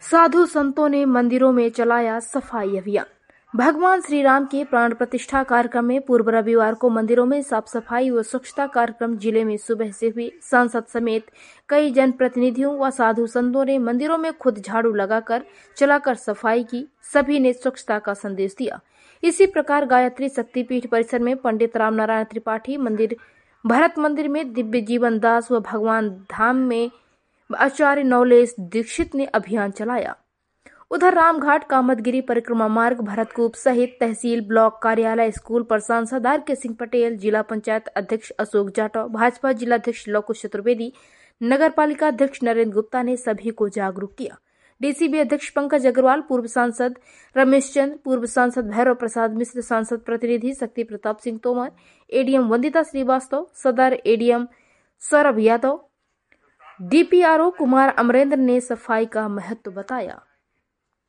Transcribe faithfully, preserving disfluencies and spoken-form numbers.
साधु संतों ने मंदिरों में चलाया सफाई अभियान। भगवान श्री राम के प्राण प्रतिष्ठा कार्यक्रम में पूर्व रविवार को मंदिरों में साफ सफाई व स्वच्छता कार्यक्रम जिले में सुबह से हुए। सांसद समेत कई जनप्रतिनिधियों व साधु संतों ने मंदिरों में खुद झाड़ू लगाकर चलाकर सफाई की। सभी ने स्वच्छता का संदेश दिया। इसी प्रकार गायत्री शक्तिपीठ परिसर में पंडित रामनारायण त्रिपाठी मंदिर, भरत मंदिर में दिव्य जीवन दास व भगवान धाम में आचार्य नवलेश दीक्षित ने अभियान चलाया। उधर रामघाट कामदगिरी परिक्रमा मार्ग, भरतकूप सहित तहसील, ब्लॉक कार्यालय, स्कूल पर सांसद आर के सिंह पटेल, जिला पंचायत अध्यक्ष अशोक जाटव, भाजपा जिलाध्यक्ष लौकुश चतुर्वेदी, नगर पालिका अध्यक्ष नरेंद्र गुप्ता ने सभी को जागरूक किया। डीसीबी अध्यक्ष पंकज अग्रवाल, पूर्व सांसद रमेश चंद, पूर्व सांसद भैरव प्रसाद मिश्र, सांसद प्रतिनिधि शक्ति प्रताप सिंह तोमर, एडीएम वंदिता श्रीवास्तव, सदर एडीएम सौरभ यादव, डीपीआरओ कुमार अमरेंद्र ने सफाई का महत्व बताया।